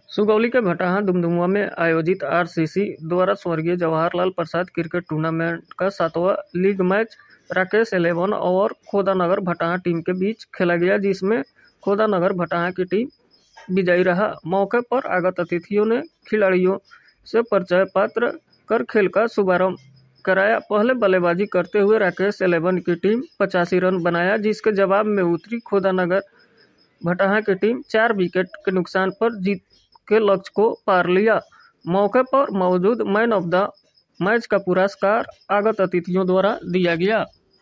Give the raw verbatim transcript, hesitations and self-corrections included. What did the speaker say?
सुगौली के भटाहा दुमदुमवा में आयोजित आरसीसी द्वारा स्वर्गीय जवाहरलाल प्रसाद क्रिकेट टूर्नामेंट का सातवां लीग मैच राकेश इलेवन और खोदानगर भटाहा टीम के बीच खेला गया, जिसमें खोदानगर भटाहा की टीम विजयी रहा। मौके पर आगत अतिथियों ने खिलाड़ियों से परिचय पत्र कर खेल का शुभारंभ कराया। पहले बल्लेबाजी करते हुए राकेश इलेवन की टीम पचासी रन बनाया, जिसके जवाब में उतरी खोदानगर भटाहा की टीम चार विकेट के नुकसान पर जीत के लक्ष्य को पार लिया। मौके पर मौजूद मैन ऑफ द मैच का पुरस्कार आगत अतिथियों द्वारा दिया गया।